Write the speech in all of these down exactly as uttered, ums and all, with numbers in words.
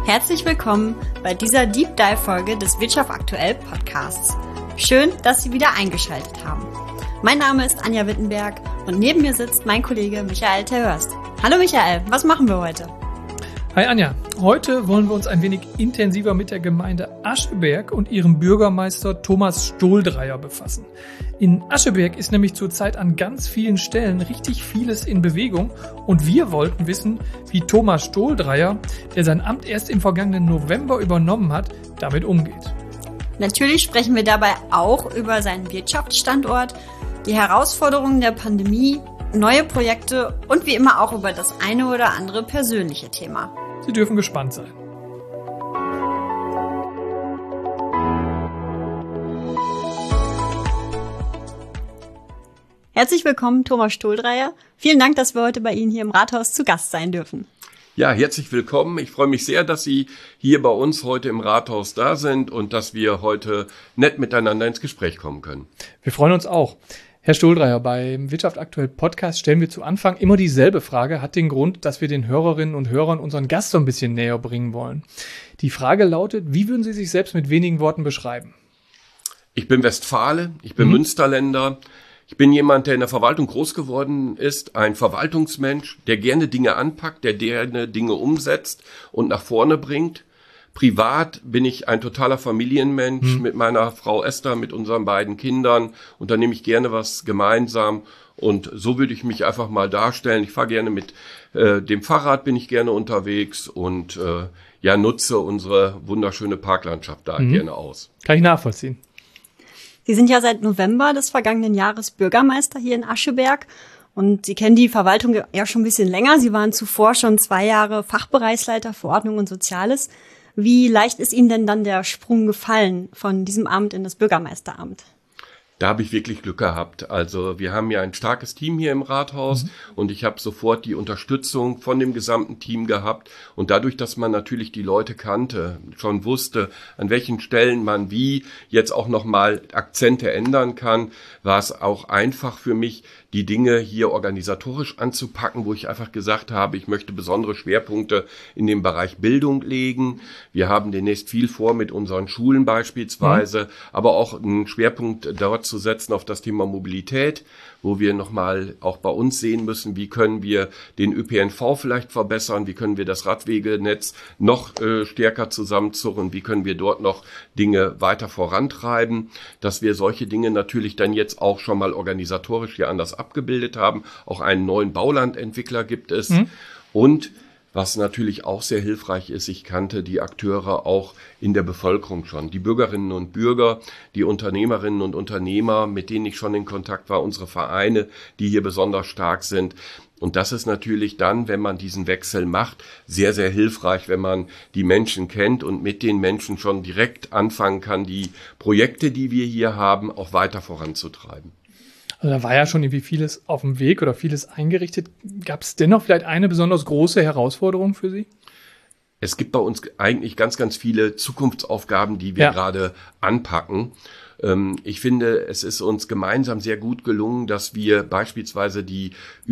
Herzlich willkommen bei dieser Deep Dive Folge des Wirtschaft aktuell Podcasts. Schön, dass Sie wieder eingeschaltet haben. Mein Name ist Anja Wittenberg und neben mir sitzt mein Kollege Michael Terhörst. Hallo Michael, was machen wir heute? Hi Anja, heute wollen wir uns ein wenig intensiver mit der Gemeinde Ascheberg und ihrem Bürgermeister Thomas Stohldreier befassen. In Ascheberg ist nämlich zurzeit an ganz vielen Stellen richtig vieles in Bewegung und wir wollten wissen, wie Thomas Stohldreier, der sein Amt erst im vergangenen November übernommen hat, damit umgeht. Natürlich sprechen wir dabei auch über seinen Wirtschaftsstandort, die Herausforderungen der Pandemie, neue Projekte und wie immer auch über das eine oder andere persönliche Thema. Sie dürfen gespannt sein. Herzlich willkommen, Thomas Stohldreier. Vielen Dank, dass wir heute bei Ihnen hier im Rathaus zu Gast sein dürfen. Ja, herzlich willkommen. Ich freue mich sehr, dass Sie hier bei uns heute im Rathaus da sind und dass wir heute nett miteinander ins Gespräch kommen können. Wir freuen uns auch. Herr Stohldreier, beim Wirtschaft aktuell Podcast stellen wir zu Anfang immer dieselbe Frage, hat den Grund, dass wir den Hörerinnen und Hörern unseren Gast so ein bisschen näher bringen wollen. Die Frage lautet, wie würden Sie sich selbst mit wenigen Worten beschreiben? Ich bin Westfale, ich bin Mhm. Münsterländer. Ich bin jemand, der in der Verwaltung groß geworden ist, ein Verwaltungsmensch, der gerne Dinge anpackt, der gerne Dinge umsetzt und nach vorne bringt. Privat bin ich ein totaler Familienmensch hm. mit meiner Frau Esther, mit unseren beiden Kindern. Unternehme ich gerne was gemeinsam und so würde ich mich einfach mal darstellen. Ich fahre gerne mit äh, dem Fahrrad, bin ich gerne unterwegs und äh, ja nutze unsere wunderschöne Parklandschaft da hm. gerne aus. Kann ich nachvollziehen. Sie sind ja seit November des vergangenen Jahres Bürgermeister hier in Ascheberg und Sie kennen die Verwaltung ja schon ein bisschen länger. Sie waren zuvor schon zwei Jahre Fachbereichsleiter für Ordnung und Soziales. Wie leicht ist Ihnen denn dann der Sprung gefallen von diesem Amt in das Bürgermeisteramt? Da habe ich wirklich Glück gehabt. Also wir haben ja ein starkes Team hier im Rathaus mhm. und ich habe sofort die Unterstützung von dem gesamten Team gehabt. Und dadurch, dass man natürlich die Leute kannte, schon wusste, an welchen Stellen man wie jetzt auch nochmal Akzente ändern kann, war es auch einfach für mich, die Dinge hier organisatorisch anzupacken, wo ich einfach gesagt habe, ich möchte besondere Schwerpunkte in dem Bereich Bildung legen. Wir haben demnächst viel vor mit unseren Schulen beispielsweise, mhm. aber auch einen Schwerpunkt dort zu setzen auf das Thema Mobilität, wo wir nochmal auch bei uns sehen müssen, wie können wir den Ö P N V vielleicht verbessern, wie können wir das Radwegenetz noch äh, stärker zusammenzurren, wie können wir dort noch Dinge weiter vorantreiben, dass wir solche Dinge natürlich dann jetzt auch schon mal organisatorisch hier anders abgebildet haben. Auch einen neuen Baulandentwickler gibt es mhm. und was natürlich auch sehr hilfreich ist, ich kannte die Akteure auch in der Bevölkerung schon. Die Bürgerinnen und Bürger, die Unternehmerinnen und Unternehmer, mit denen ich schon in Kontakt war, unsere Vereine, die hier besonders stark sind. Und das ist natürlich dann, wenn man diesen Wechsel macht, sehr, sehr hilfreich, wenn man die Menschen kennt und mit den Menschen schon direkt anfangen kann, die Projekte, die wir hier haben, auch weiter voranzutreiben. Also da war ja schon irgendwie vieles auf dem Weg oder vieles eingerichtet. Gab es dennoch vielleicht eine besonders große Herausforderung für Sie? Es gibt bei uns eigentlich ganz, ganz viele Zukunftsaufgaben, die wir ja. gerade anpacken. Ich finde, es ist uns gemeinsam sehr gut gelungen, dass wir beispielsweise die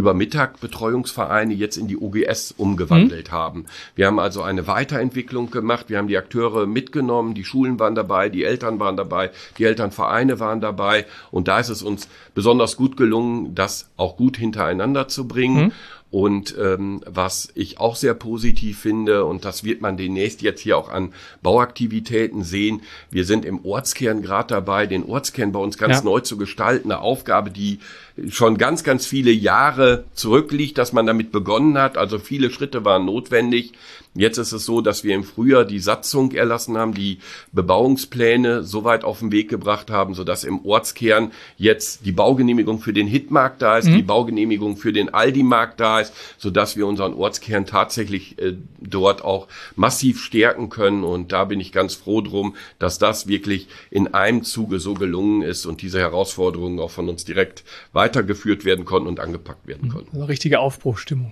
Übermittag-Betreuungsvereine jetzt in die O G S umgewandelt mhm. haben. Wir haben also eine Weiterentwicklung gemacht. Wir haben die Akteure mitgenommen. Die Schulen waren dabei, die Eltern waren dabei, die Elternvereine waren dabei. Und da ist es uns besonders gut gelungen, das auch gut hintereinander zu bringen. Mhm. Und ähm, was ich auch sehr positiv finde, und das wird man demnächst jetzt hier auch an Bauaktivitäten sehen, wir sind im Ortskern gerade dabei, den Ortskern bei uns ganz ja. neu zu gestalten. Eine Aufgabe, die schon ganz, ganz viele Jahre zurückliegt, dass man damit begonnen hat. Also viele Schritte waren notwendig. Jetzt ist es so, dass wir im Frühjahr die Satzung erlassen haben, die Bebauungspläne so weit auf den Weg gebracht haben, sodass im Ortskern jetzt die Baugenehmigung für den Hitmarkt da ist, mhm. die Baugenehmigung für den Aldi-Markt da ist, sodass wir unseren Ortskern tatsächlich äh, dort auch massiv stärken können. Und da bin ich ganz froh drum, dass das wirklich in einem Zuge so gelungen ist und diese Herausforderungen auch von uns direkt weitergeführt werden konnten und angepackt werden konnten. Also richtige Aufbruchstimmung.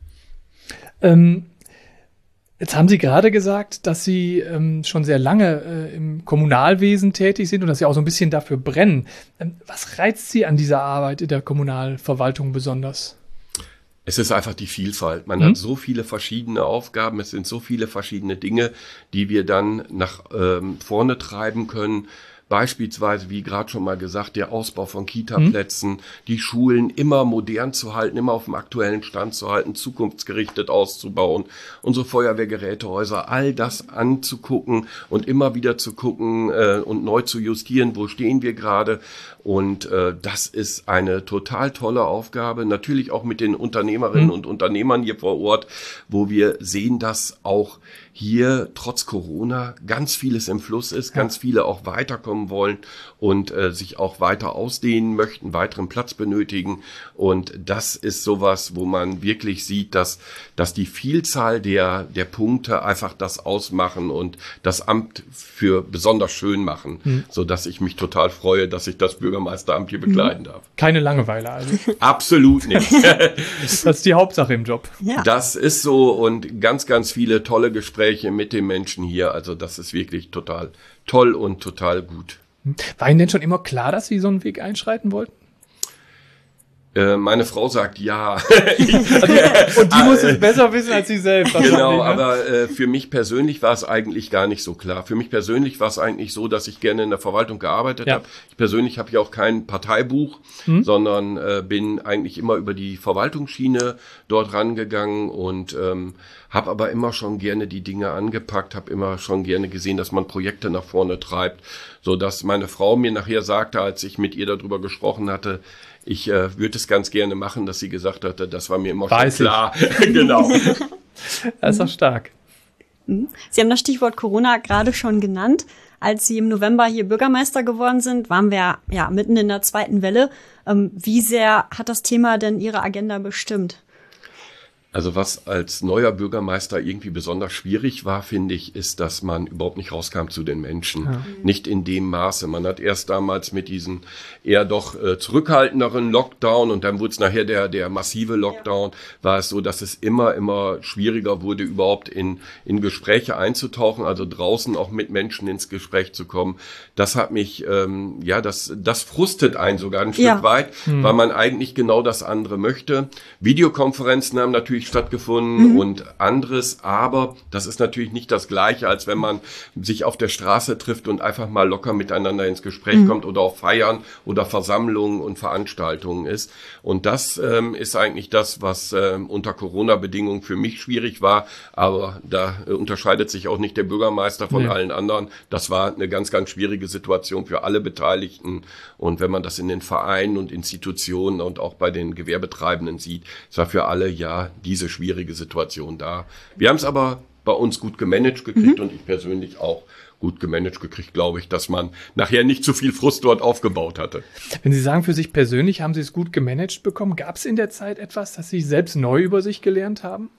Ähm Jetzt haben Sie gerade gesagt, dass Sie ähm, schon sehr lange äh, im Kommunalwesen tätig sind und dass Sie auch so ein bisschen dafür brennen. Ähm, was reizt Sie an dieser Arbeit in der Kommunalverwaltung besonders? Es ist einfach die Vielfalt. Man Mhm. hat so viele verschiedene Aufgaben, es sind so viele verschiedene Dinge, die wir dann nach ähm, vorne treiben können. Beispielsweise, wie gerade schon mal gesagt, der Ausbau von Kita-Plätzen, mhm. die Schulen immer modern zu halten, immer auf dem aktuellen Stand zu halten, zukunftsgerichtet auszubauen, unsere Feuerwehrgerätehäuser, all das anzugucken und immer wieder zu gucken äh, und neu zu justieren, wo stehen wir gerade. Und äh, das ist eine total tolle Aufgabe, natürlich auch mit den Unternehmerinnen mhm. und Unternehmern hier vor Ort, wo wir sehen, dass auch hier trotz Corona ganz vieles im Fluss ist, ganz viele auch weiterkommen wollen und äh, sich auch weiter ausdehnen möchten, weiteren Platz benötigen. Und das ist sowas, wo man wirklich sieht, dass dass die Vielzahl der der Punkte einfach das ausmachen und das Amt für besonders schön machen, mhm. so dass ich mich total freue, dass ich das Bürgermeisteramt hier bekleiden darf. Keine Langeweile also. Absolut nicht. Das ist die Hauptsache im Job. Ja. Das ist so und ganz, ganz viele tolle Gespräche mit den Menschen hier. Also das ist wirklich total toll und total gut. War Ihnen denn schon immer klar, dass Sie so einen Weg einschreiten wollten? Äh, meine Frau sagt ja. Also, und die muss es besser wissen als Sie selbst. Genau, ne? aber äh, für mich persönlich war es eigentlich gar nicht so klar. Für mich persönlich war es eigentlich so, dass ich gerne in der Verwaltung gearbeitet ja. habe. Ich persönlich habe ja auch kein Parteibuch, hm. sondern äh, bin eigentlich immer über die Verwaltungsschiene dort rangegangen und ähm, habe aber immer schon gerne die Dinge angepackt, habe immer schon gerne gesehen, dass man Projekte nach vorne treibt, so dass meine Frau mir nachher sagte, als ich mit ihr darüber gesprochen hatte, ich äh, würde es ganz gerne machen, dass sie gesagt hatte, das war mir immer Weiß schon klar. Genau. Das ist doch stark. Sie haben das Stichwort Corona gerade schon genannt. Als Sie im November hier Bürgermeister geworden sind, waren wir ja mitten in der zweiten Welle. Ähm, wie sehr hat das Thema denn Ihre Agenda bestimmt? Also was als neuer Bürgermeister irgendwie besonders schwierig war, finde ich, ist, dass man überhaupt nicht rauskam zu den Menschen. Ja. Nicht in dem Maße. Man hat erst damals mit diesen eher doch äh, zurückhaltenderen Lockdown und dann wurde es nachher der der massive Lockdown, ja. war es so, dass es immer, immer schwieriger wurde, überhaupt in in Gespräche einzutauchen, also draußen auch mit Menschen ins Gespräch zu kommen. Das hat mich, ähm, ja, das das frustet einen sogar ein Stück ja. weit, hm. weil man eigentlich genau das andere möchte. Videokonferenzen haben natürlich stattgefunden mhm. und anderes, aber das ist natürlich nicht das Gleiche, als wenn man sich auf der Straße trifft und einfach mal locker miteinander ins Gespräch mhm. kommt oder auf Feiern oder Versammlungen und Veranstaltungen ist. Und das ähm, ist eigentlich das, was ähm, unter Corona-Bedingungen für mich schwierig war, aber da äh, unterscheidet sich auch nicht der Bürgermeister von ja. allen anderen. Das war eine ganz, ganz schwierige Situation für alle Beteiligten und wenn man das in den Vereinen und Institutionen und auch bei den Gewerbetreibenden sieht, ist war für alle ja die diese schwierige Situation da. Wir haben es aber bei uns gut gemanagt gekriegt mhm. und ich persönlich auch gut gemanagt gekriegt, glaube ich, dass man nachher nicht zu viel Frust dort aufgebaut hatte. Wenn Sie sagen, für sich persönlich haben Sie es gut gemanagt bekommen, gab es in der Zeit etwas, das Sie selbst neu über sich gelernt haben?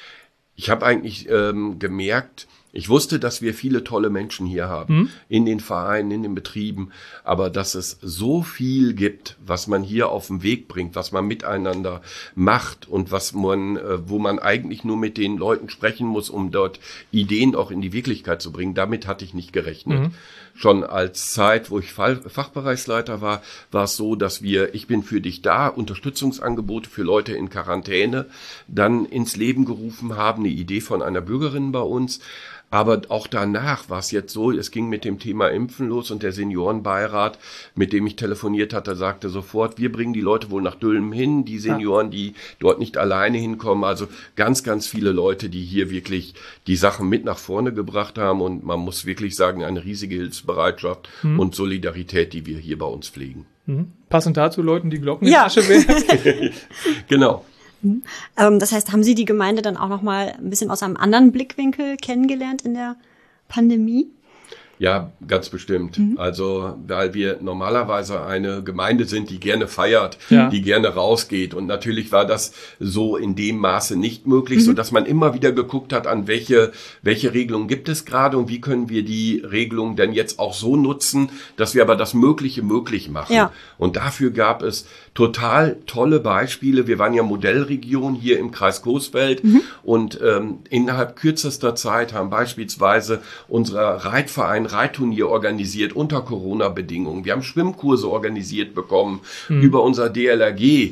Ich habe eigentlich ähm, gemerkt, ich wusste, dass wir viele tolle Menschen hier haben, mhm. in den Vereinen, in den Betrieben, aber dass es so viel gibt, was man hier auf den Weg bringt, was man miteinander macht und was man, äh, wo man eigentlich nur mit den Leuten sprechen muss, um dort Ideen auch in die Wirklichkeit zu bringen. Damit hatte ich nicht gerechnet. Mhm. Schon als Zeit, wo ich Fachbereichsleiter war, war es so, dass wir Ich bin für dich da, Unterstützungsangebote für Leute in Quarantäne, dann ins Leben gerufen haben, eine Idee von einer Bürgerin bei uns. Aber auch danach war es jetzt so, es ging mit dem Thema Impfen los und der Seniorenbeirat, mit dem ich telefoniert hatte, sagte sofort, wir bringen die Leute wohl nach Dülmen hin, die Senioren, die dort nicht alleine hinkommen. Also ganz, ganz viele Leute, die hier wirklich die Sachen mit nach vorne gebracht haben und man muss wirklich sagen, eine riesige Hilfsbereitschaft mhm. und Solidarität, die wir hier bei uns pflegen. Mhm. Passend dazu läuten die Glocken ja. in Ascheberg. Genau. Ähm, das heißt, haben Sie die Gemeinde dann auch noch mal ein bisschen aus einem anderen Blickwinkel kennengelernt in der Pandemie? Ja, ganz bestimmt. Mhm. Also, weil wir normalerweise eine Gemeinde sind, die gerne feiert, ja. die gerne rausgeht. Und natürlich war das so in dem Maße nicht möglich, mhm. so dass man immer wieder geguckt hat, an welche, welche Regelungen gibt es gerade und wie können wir die Regelungen denn jetzt auch so nutzen, dass wir aber das Mögliche möglich machen. Ja. Und dafür gab es total tolle Beispiele. Wir waren ja Modellregion hier im Kreis Coesfeld mhm. und ähm, innerhalb kürzester Zeit haben beispielsweise unsere Reitverein Reitturnier organisiert unter Corona-Bedingungen. Wir haben Schwimmkurse organisiert bekommen mhm. über unser D L R G.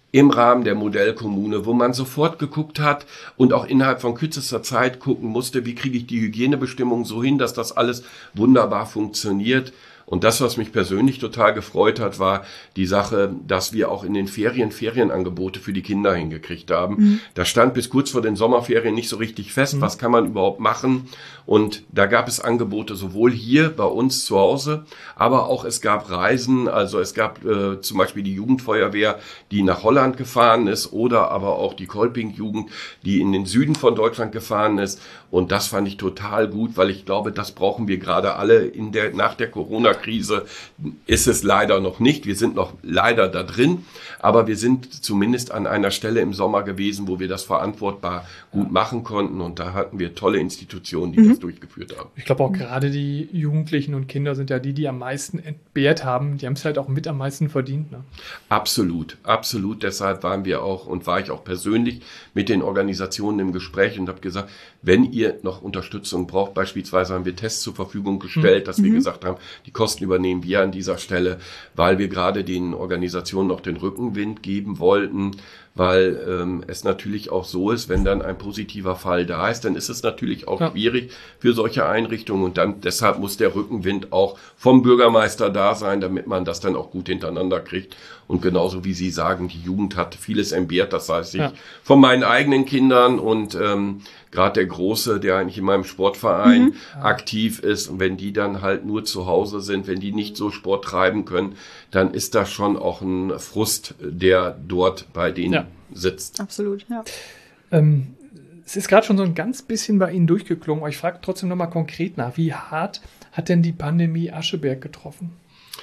im Rahmen der Modellkommune, wo man sofort geguckt hat und auch innerhalb von kürzester Zeit gucken musste, wie kriege ich die Hygienebestimmungen so hin, dass das alles wunderbar funktioniert. Und das, was mich persönlich total gefreut hat, war die Sache, dass wir auch in den Ferien Ferienangebote für die Kinder hingekriegt haben. Mhm. Da stand bis kurz vor den Sommerferien nicht so richtig fest, mhm. was kann man überhaupt machen. Und da gab es Angebote sowohl hier bei uns zu Hause, aber auch es gab Reisen. Also es gab äh, zum Beispiel die Jugendfeuerwehr, die nach Holland gefahren ist, oder aber auch die Kolping-Jugend, die in den Süden von Deutschland gefahren ist. Und das fand ich total gut, weil ich glaube, das brauchen wir gerade alle in der, nach der Corona-Krise ist es leider noch nicht. Wir sind noch leider da drin, aber wir sind zumindest an einer Stelle im Sommer gewesen, wo wir das verantwortbar gut machen konnten. Und da hatten wir tolle Institutionen, die mhm. das durchgeführt haben. Ich glaube auch gerade die Jugendlichen und Kinder sind ja die, die am meisten entbehrt haben. Die haben es halt auch mit am meisten verdient. Ne? Absolut, absolut. Deshalb waren wir auch und war ich auch persönlich mit den Organisationen im Gespräch und habe gesagt, wenn ihr noch Unterstützung braucht, beispielsweise haben wir Tests zur Verfügung gestellt, mhm. dass wir gesagt haben, die Kosten übernehmen wir an dieser Stelle, weil wir gerade den Organisationen noch den Rückenwind geben wollten, weil ähm, es natürlich auch so ist, wenn dann ein positiver Fall da ist, dann ist es natürlich auch ja. schwierig für solche Einrichtungen und dann deshalb muss der Rückenwind auch vom Bürgermeister da sein, damit man das dann auch gut hintereinander kriegt. Und genauso wie Sie sagen, die Jugend hat vieles entbehrt, das weiß ich ja. von meinen eigenen Kindern und ähm, gerade der Große, der eigentlich in meinem Sportverein mhm. aktiv ist und wenn die dann halt nur zu Hause sind, wenn die nicht so Sport treiben können, dann ist das schon auch ein Frust, der dort bei denen ja. sitzt. Absolut, ja. Ähm, es ist gerade schon so ein ganz bisschen bei Ihnen durchgeklungen, aber ich frage trotzdem nochmal konkret nach, wie hart hat denn die Pandemie Ascheberg getroffen?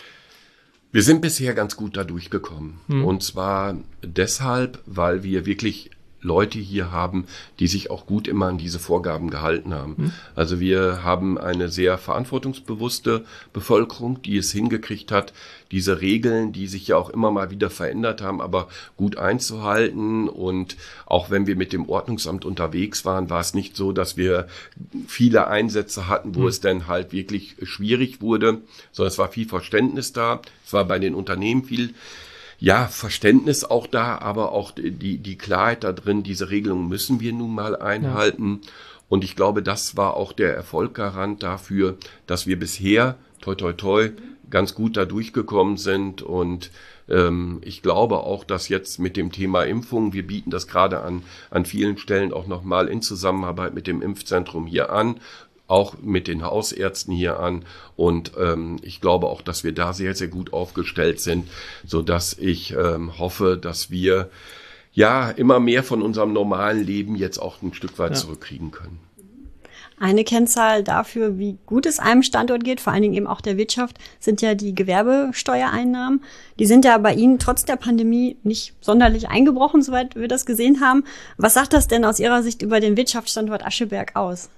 Wir sind bisher ganz gut da durchgekommen. Hm. Und zwar deshalb, weil wir wirklich Leute hier haben, die sich auch gut immer an diese Vorgaben gehalten haben. Hm. Also wir haben eine sehr verantwortungsbewusste Bevölkerung, die es hingekriegt hat, diese Regeln, die sich ja auch immer mal wieder verändert haben, aber gut einzuhalten. Und auch wenn wir mit dem Ordnungsamt unterwegs waren, war es nicht so, dass wir viele Einsätze hatten, wo hm. es dann halt wirklich schwierig wurde, sondern es war viel Verständnis da. Es war bei den Unternehmen viel Ja, Verständnis auch da, aber auch die, die Klarheit da drin, diese Regelungen müssen wir nun mal einhalten. Ja. Und ich glaube, das war auch der Erfolgsgarant dafür, dass wir bisher, toi, toi, toi, ganz gut da durchgekommen sind. Und ähm, ich glaube auch, dass jetzt mit dem Thema Impfung, wir bieten das gerade an, an vielen Stellen auch nochmal in Zusammenarbeit mit dem Impfzentrum hier an, auch mit den Hausärzten hier an. Und ähm, ich glaube auch, dass wir da sehr, sehr gut aufgestellt sind, so dass ich ähm, hoffe, dass wir ja immer mehr von unserem normalen Leben jetzt auch ein Stück weit ja. zurückkriegen können. Eine Kennzahl dafür, wie gut es einem Standort geht, vor allen Dingen eben auch der Wirtschaft, sind ja die Gewerbesteuereinnahmen. Die sind ja bei Ihnen trotz der Pandemie nicht sonderlich eingebrochen, soweit wir das gesehen haben. Was sagt das denn aus Ihrer Sicht über den Wirtschaftsstandort Ascheberg aus?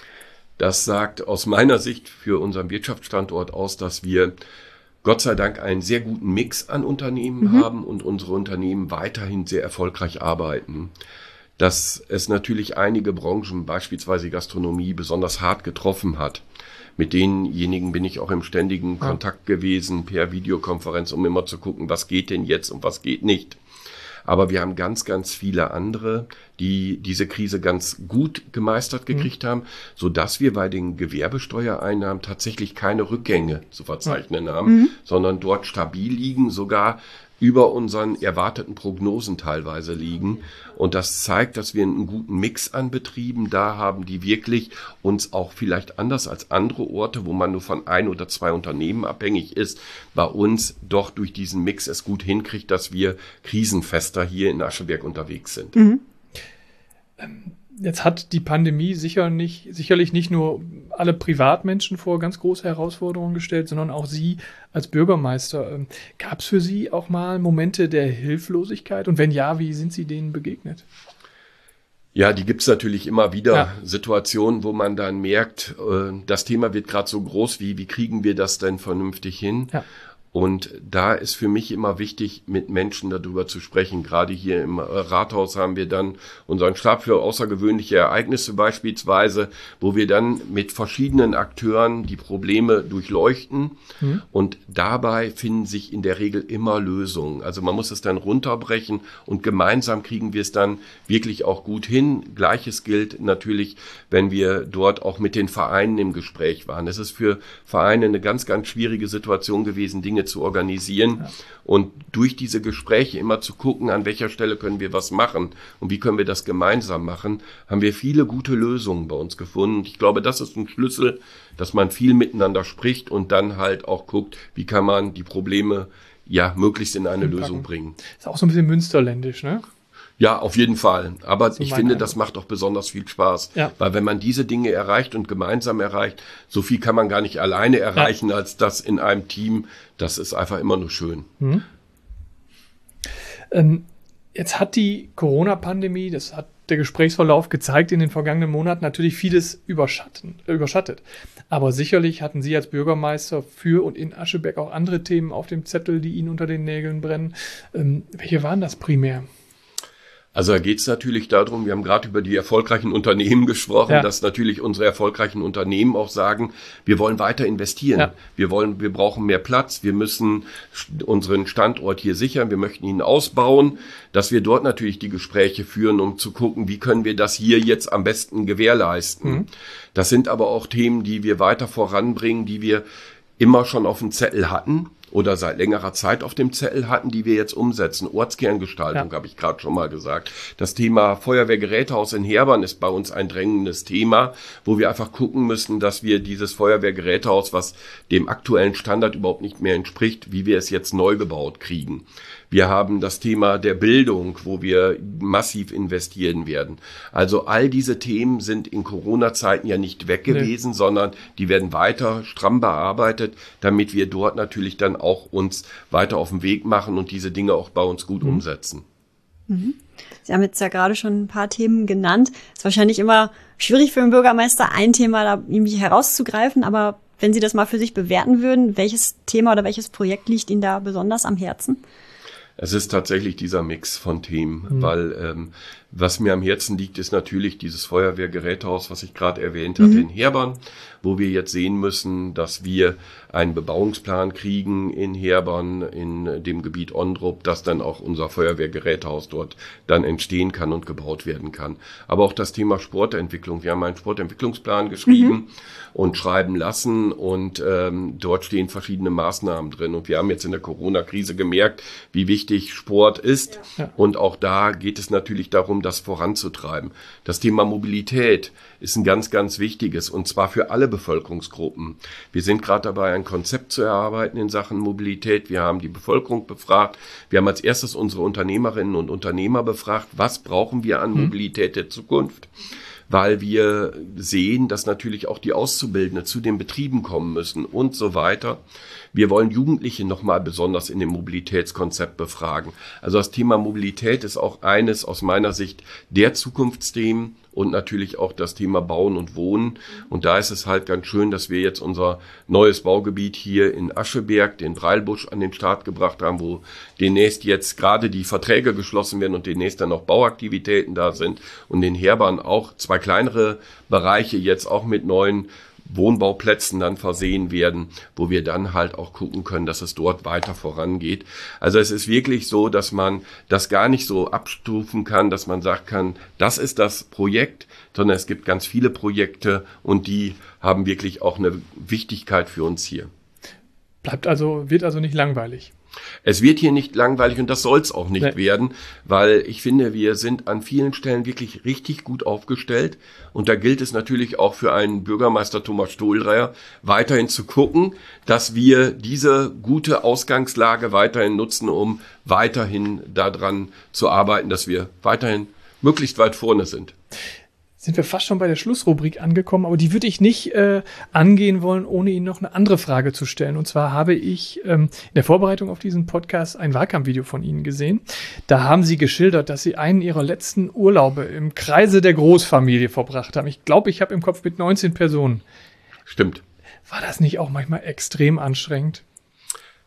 Das sagt aus meiner Sicht für unseren Wirtschaftsstandort aus, dass wir Gott sei Dank einen sehr guten Mix an Unternehmen mhm. haben und unsere Unternehmen weiterhin sehr erfolgreich arbeiten. Dass es natürlich einige Branchen, beispielsweise Gastronomie, besonders hart getroffen hat. Mit denjenigen bin ich auch im ständigen ja. Kontakt gewesen, per Videokonferenz, um immer zu gucken, was geht denn jetzt und was geht nicht. Aber wir haben ganz, ganz viele andere, die diese Krise ganz gut gemeistert gekriegt mhm. haben, so dass wir bei den Gewerbesteuereinnahmen tatsächlich keine Rückgänge zu verzeichnen haben, mhm. sondern dort stabil liegen, sogar über unseren erwarteten Prognosen teilweise liegen. Und das zeigt, dass wir einen guten Mix an Betrieben da haben, die wirklich uns auch vielleicht anders als andere Orte, wo man nur von ein oder zwei Unternehmen abhängig ist, bei uns doch durch diesen Mix es gut hinkriegt, dass wir krisenfester hier in Ascheberg unterwegs sind. Mhm. Jetzt hat die Pandemie sicher nicht, sicherlich nicht nur alle Privatmenschen vor ganz große Herausforderungen gestellt, sondern auch Sie als Bürgermeister. Gab es für Sie auch mal Momente der Hilflosigkeit? Und wenn ja, wie sind Sie denen begegnet? Ja, die gibt's natürlich immer wieder. Ja. Situationen, wo man dann merkt, das Thema wird gerade so groß, wie wie kriegen wir das denn vernünftig hin? Ja. Und da ist für mich immer wichtig, mit Menschen darüber zu sprechen. Gerade hier im Rathaus haben wir dann unseren Stab für außergewöhnliche Ereignisse beispielsweise, wo wir dann mit verschiedenen Akteuren die Probleme durchleuchten. Mhm. Und dabei finden sich in der Regel immer Lösungen. Also man muss es dann runterbrechen und gemeinsam kriegen wir es dann wirklich auch gut hin. Gleiches gilt natürlich, wenn wir dort auch mit den Vereinen im Gespräch waren. Es ist für Vereine eine ganz, ganz schwierige Situation gewesen, Dinge zu organisieren ja. und durch diese Gespräche immer zu gucken, an welcher Stelle können wir was machen und wie können wir das gemeinsam machen, haben wir viele gute Lösungen bei uns gefunden. Und ich glaube, das ist ein Schlüssel, dass man viel miteinander spricht und dann halt auch guckt, wie kann man die Probleme ja möglichst in eine Lösung bringen. Ist auch so ein bisschen münsterländisch, ne? Ja, auf jeden Fall. Aber so ich finde, Eindruck. Das macht auch besonders viel Spaß. Ja. Weil wenn man diese Dinge erreicht und gemeinsam erreicht, so viel kann man gar nicht alleine erreichen, ja. als das in einem Team. Das ist einfach immer nur schön. Mhm. Ähm, jetzt hat die Corona-Pandemie, das hat der Gesprächsverlauf gezeigt, in den vergangenen Monaten natürlich vieles überschatten, äh, überschattet. Aber sicherlich hatten Sie als Bürgermeister für und in Ascheberg auch andere Themen auf dem Zettel, die Ihnen unter den Nägeln brennen. Ähm, welche waren das primär? Also da geht es natürlich darum, wir haben gerade über die erfolgreichen Unternehmen gesprochen, ja. dass natürlich unsere erfolgreichen Unternehmen auch sagen, wir wollen weiter investieren. Ja. Wir wollen, wir brauchen mehr Platz, wir müssen unseren Standort hier sichern, wir möchten ihn ausbauen, dass wir dort natürlich die Gespräche führen, um zu gucken, wie können wir das hier jetzt am besten gewährleisten. Mhm. Das sind aber auch Themen, die wir weiter voranbringen, die wir immer schon auf dem Zettel hatten. Oder seit längerer Zeit auf dem Zettel hatten, die wir jetzt umsetzen. Ortskerngestaltung, ja. habe ich gerade schon mal gesagt. Das Thema Feuerwehrgerätehaus in Herbern ist bei uns ein drängendes Thema, wo wir einfach gucken müssen, dass wir dieses Feuerwehrgerätehaus, was dem aktuellen Standard überhaupt nicht mehr entspricht, wie wir es jetzt neu gebaut kriegen. Wir haben das Thema der Bildung, wo wir massiv investieren werden. Also all diese Themen sind in Corona-Zeiten ja nicht weg gewesen, nee. sondern die werden weiter stramm bearbeitet, damit wir dort natürlich dann auch uns weiter auf den Weg machen und diese Dinge auch bei uns gut mhm. umsetzen. Mhm. Sie haben jetzt ja gerade schon ein paar Themen genannt. Es ist wahrscheinlich immer schwierig für einen Bürgermeister, ein Thema da irgendwie herauszugreifen, aber wenn Sie das mal für sich bewerten würden, welches Thema oder welches Projekt liegt Ihnen da besonders am Herzen? Es ist tatsächlich dieser Mix von Themen, mhm. weil ähm, was mir am Herzen liegt, ist natürlich dieses Feuerwehrgerätehaus, was ich gerade erwähnt hatte, mhm. in Herbern, wo wir jetzt sehen müssen, dass wir einen Bebauungsplan kriegen in Herbern, in dem Gebiet Ondrup, dass dann auch unser Feuerwehrgerätehaus dort dann entstehen kann und gebaut werden kann. Aber auch das Thema Sportentwicklung. Wir haben einen Sportentwicklungsplan geschrieben mhm. und schreiben lassen und ähm, dort stehen verschiedene Maßnahmen drin. Und wir haben jetzt in der Corona-Krise gemerkt, wie wichtig Sport ist. Ja. Und auch da geht es natürlich darum, das voranzutreiben. Das Thema Mobilität ist ein ganz, ganz wichtiges, und zwar für alle Bevölkerungsgruppen. Wir sind gerade dabei, ein Konzept zu erarbeiten in Sachen Mobilität. Wir haben die Bevölkerung befragt. Wir haben als erstes unsere Unternehmerinnen und Unternehmer befragt, was brauchen wir an Mobilität der Zukunft? Weil wir sehen, dass natürlich auch die Auszubildenden zu den Betrieben kommen müssen und so weiter. Wir wollen Jugendliche nochmal besonders in dem Mobilitätskonzept befragen. Also das Thema Mobilität ist auch eines aus meiner Sicht der Zukunftsthemen und natürlich auch das Thema Bauen und Wohnen. Und da ist es halt ganz schön, dass wir jetzt unser neues Baugebiet hier in Ascheberg, den Breilbusch, an den Start gebracht haben, wo demnächst jetzt gerade die Verträge geschlossen werden und demnächst dann noch Bauaktivitäten da sind. Und in Herbern auch zwei kleinere Bereiche jetzt auch mit neuen Wohnbauplätzen dann versehen werden, wo wir dann halt auch gucken können, dass es dort weiter vorangeht. Also es ist wirklich so, dass man das gar nicht so abstufen kann, dass man sagen kann, das ist das Projekt, sondern es gibt ganz viele Projekte und die haben wirklich auch eine Wichtigkeit für uns hier. Bleibt also, wird also nicht langweilig. Es wird hier nicht langweilig und das soll es auch nicht nee. werden, weil ich finde, wir sind an vielen Stellen wirklich richtig gut aufgestellt und da gilt es natürlich auch für einen Bürgermeister Thomas Stoldrayer weiterhin zu gucken, dass wir diese gute Ausgangslage weiterhin nutzen, um weiterhin daran zu arbeiten, dass wir weiterhin möglichst weit vorne sind. Sind wir fast schon bei der Schlussrubrik angekommen, aber die würde ich nicht äh, angehen wollen, ohne Ihnen noch eine andere Frage zu stellen. Und zwar habe ich ähm, in der Vorbereitung auf diesen Podcast ein Wahlkampfvideo von Ihnen gesehen. Da haben Sie geschildert, dass Sie einen Ihrer letzten Urlaube im Kreise der Großfamilie verbracht haben. Ich glaube, ich habe im Kopf mit neunzehn Personen. Stimmt. War das nicht auch manchmal extrem anstrengend?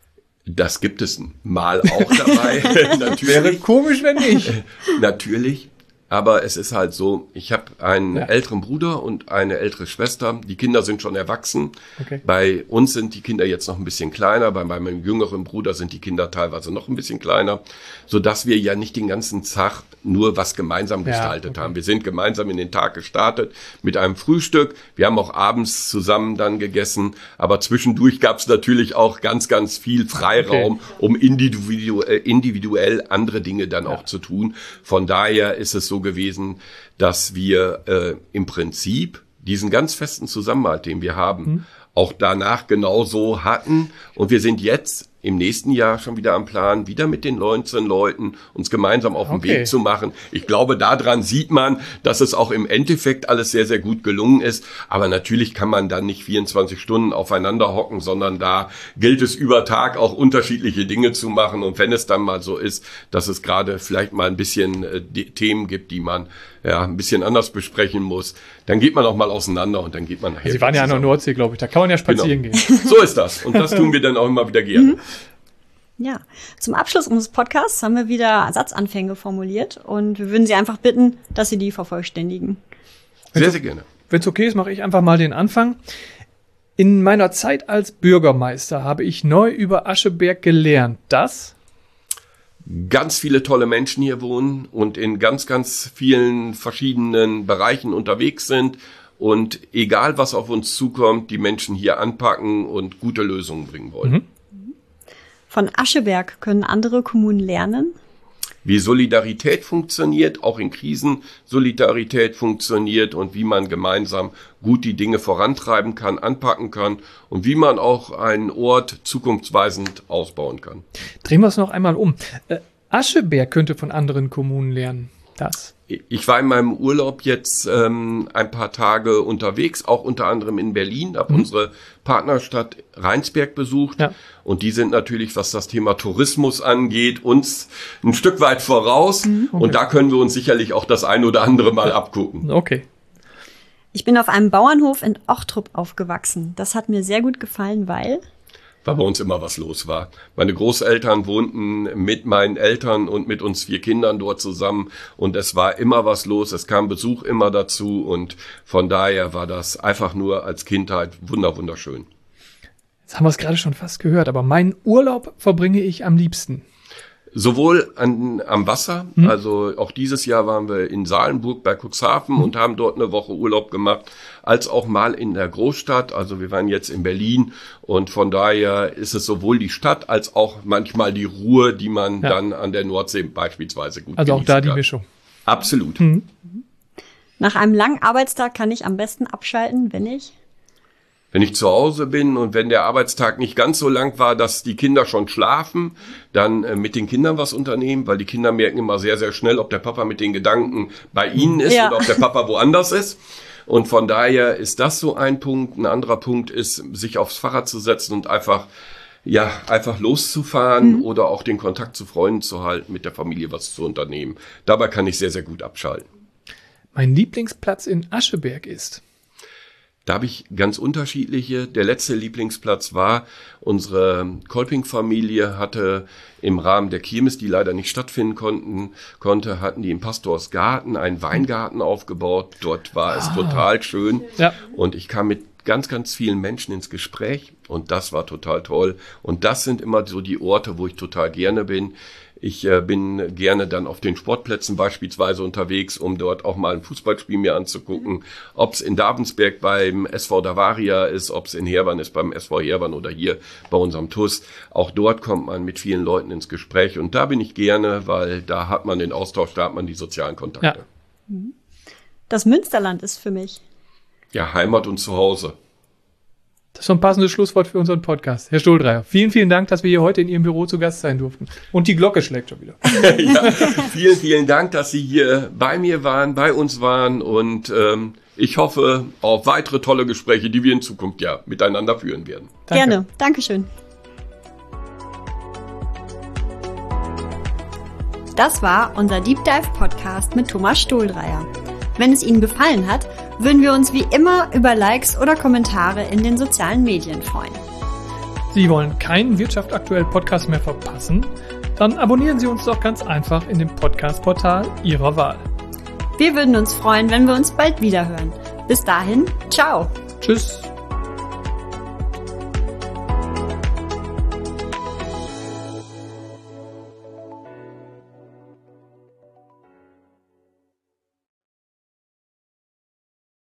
Das gibt es mal auch dabei. Natürlich. Wäre komisch, wenn nicht. Natürlich. Aber es ist halt so, ich habe einen ja. älteren Bruder und eine ältere Schwester. Die Kinder sind schon erwachsen. Okay. Bei uns sind die Kinder jetzt noch ein bisschen kleiner. Bei meinem jüngeren Bruder sind die Kinder teilweise noch ein bisschen kleiner, sodass wir ja nicht den ganzen Tag nur was gemeinsam ja, gestaltet okay. haben. Wir sind gemeinsam in den Tag gestartet mit einem Frühstück. Wir haben auch abends zusammen dann gegessen. Aber zwischendurch gab es natürlich auch ganz, ganz viel Freiraum, okay. um individuell, individuell andere Dinge dann ja. auch zu tun. Von daher ist es so gewesen, dass wir äh, im Prinzip diesen ganz festen Zusammenhalt, den wir haben, mhm. auch danach genauso hatten. Und wir sind jetzt im nächsten Jahr schon wieder am Plan, wieder mit den neunzehn Leuten uns gemeinsam auf den okay. Weg zu machen. Ich glaube, daran sieht man, dass es auch im Endeffekt alles sehr, sehr gut gelungen ist. Aber natürlich kann man dann nicht vierundzwanzig Stunden aufeinander hocken, sondern da gilt es über Tag auch unterschiedliche Dinge zu machen. Und wenn es dann mal so ist, dass es gerade vielleicht mal ein bisschen äh, die Themen gibt, die man ja ein bisschen anders besprechen muss, dann geht man auch mal auseinander und dann geht man nachher. Sie waren ja an der Nordsee, glaube ich. Da kann man ja spazieren genau. gehen. So ist das. Und das tun wir dann auch immer wieder gerne. Ja, zum Abschluss unseres Podcasts haben wir wieder Satzanfänge formuliert und wir würden Sie einfach bitten, dass Sie die vervollständigen. Sehr, sehr gerne. Wenn es okay ist, mache ich einfach mal den Anfang. In meiner Zeit als Bürgermeister habe ich neu über Ascheberg gelernt, dass ganz viele tolle Menschen hier wohnen und in ganz, ganz vielen verschiedenen Bereichen unterwegs sind. Und egal, was auf uns zukommt, die Menschen hier anpacken und gute Lösungen bringen wollen. Mhm. Von Ascheberg können andere Kommunen lernen? Wie Solidarität funktioniert, auch in Krisen Solidarität funktioniert und wie man gemeinsam gut die Dinge vorantreiben kann, anpacken kann und wie man auch einen Ort zukunftsweisend ausbauen kann. Drehen wir es noch einmal um. Äh, Ascheberg könnte von anderen Kommunen lernen. Das. Ich war in meinem Urlaub jetzt ähm, ein paar Tage unterwegs, auch unter anderem in Berlin, habe mhm. unsere Partnerstadt Rheinsberg besucht. Ja. Und die sind natürlich, was das Thema Tourismus angeht, uns ein Stück weit voraus. Mhm. Okay. Und da können wir uns sicherlich auch das ein oder andere mal abgucken. Okay. Ich bin auf einem Bauernhof in Ochtrup aufgewachsen. Das hat mir sehr gut gefallen, weil... weil bei uns immer was los war. Meine Großeltern wohnten mit meinen Eltern und mit uns vier Kindern dort zusammen und es war immer was los, es kam Besuch immer dazu und von daher war das einfach nur als Kindheit wunder wunderschön. Jetzt haben wir es gerade schon fast gehört, aber meinen Urlaub verbringe ich am liebsten. Sowohl an, am Wasser, mhm. also auch dieses Jahr waren wir in Salenburg bei Cuxhaven mhm. und haben dort eine Woche Urlaub gemacht, als auch mal in der Großstadt, also wir waren jetzt in Berlin und von daher ist es sowohl die Stadt als auch manchmal die Ruhe, die man ja. dann an der Nordsee beispielsweise gut Also auch da kann. Die Mischung. Absolut. Mhm. Nach einem langen Arbeitstag kann ich am besten abschalten, wenn ich... Wenn ich zu Hause bin und wenn der Arbeitstag nicht ganz so lang war, dass die Kinder schon schlafen, dann äh, mit den Kindern was unternehmen, weil die Kinder merken immer sehr, sehr schnell, ob der Papa mit den Gedanken bei ihnen ist ja. oder ob der Papa woanders ist. Und von daher ist das so ein Punkt. Ein anderer Punkt ist, sich aufs Fahrrad zu setzen und einfach, ja, einfach loszufahren mhm. oder auch den Kontakt zu Freunden zu halten, mit der Familie was zu unternehmen. Dabei kann ich sehr, sehr gut abschalten. Mein Lieblingsplatz in Ascheberg ist... Da habe ich ganz unterschiedliche. Der letzte Lieblingsplatz war, unsere Kolping-Familie hatte im Rahmen der Kirmes, die leider nicht stattfinden konnten, konnte, hatten die im Pastorsgarten einen Weingarten aufgebaut. Dort war ah. es total schön. Ja. Und ich kam mit ganz, ganz vielen Menschen ins Gespräch und das war total toll. Und das sind immer so die Orte, wo ich total gerne bin. Ich äh, bin gerne dann auf den Sportplätzen beispielsweise unterwegs, um dort auch mal ein Fußballspiel mir anzugucken. Ob es in Davensberg beim S V Davaria ist, ob es in Herwann ist beim S V Herwann oder hier bei unserem T U S. Auch dort kommt man mit vielen Leuten ins Gespräch und da bin ich gerne, weil da hat man den Austausch, da hat man die sozialen Kontakte. Ja. Das Münsterland ist für mich. Ja, Heimat und Zuhause. Das ist so ein passendes Schlusswort für unseren Podcast. Herr Stohldreier, vielen, vielen Dank, dass wir hier heute in Ihrem Büro zu Gast sein durften. Und die Glocke schlägt schon wieder. Ja, vielen, vielen Dank, dass Sie hier bei mir waren, bei uns waren. Und ähm, ich hoffe auf weitere tolle Gespräche, die wir in Zukunft ja miteinander führen werden. Danke. Gerne. Dankeschön. Das war unser Deep Dive Podcast mit Thomas Stohldreier. Wenn es Ihnen gefallen hat, würden wir uns wie immer über Likes oder Kommentare in den sozialen Medien freuen. Sie wollen keinen Wirtschaft aktuell Podcast mehr verpassen? Dann abonnieren Sie uns doch ganz einfach in dem Podcast-Portal Ihrer Wahl. Wir würden uns freuen, wenn wir uns bald wiederhören. Bis dahin, ciao. Tschüss.